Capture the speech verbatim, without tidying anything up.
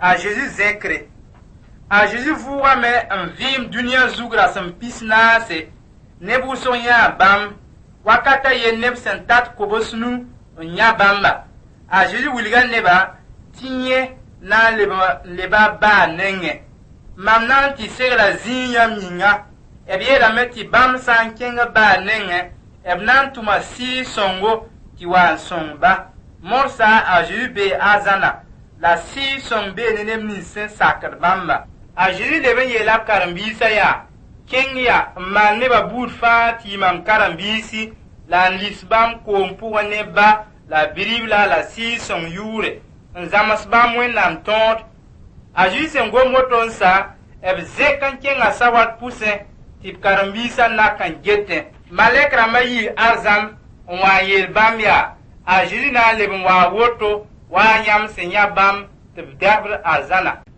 a Jésus zèkre. A Jésus vouga me n vɩɩm dũniyã zug ra sẽn pis naase neb wʋsg yãa bãmb wakata yen neb sẽn tat kobs nu n yã bãmba. A Jésus wilga neba tɩ yẽ na n leba baa nengẽ. Mam na n tɩ segra zĩig yãmb yĩnga b yeelame tɩ bãmb sã n kẽng baa nengẽ b na n tʋma sɩɩg-sõngo tɩ wa n sõng ba. Morsa a Jésus bee azãna la sɩɩg-sõng bee ne neb nins sẽn sakd bãmba. A Jésus leb n yeela b karen-biisã yaa kẽng ya n maan nebã buud fãa tɩ y mam karen-biisi la n lis bãmb koom pʋgẽ ne ba la biribla la sɩɩg-sõng yʋʋre n zãms bãmb wẽnnaam tõod. A Jésus sẽn gom woto n sa b zẽk n kẽnga sawat pʋsẽ tɩ b karen-biisã nak n getẽ. Malɛk rãmbã yɩ arzãm n wa n yeel bãmb yaa a Jésus na n leb n waa woto waa yãmb sẽn yã bãmb tɩ b dɛbd arzãna.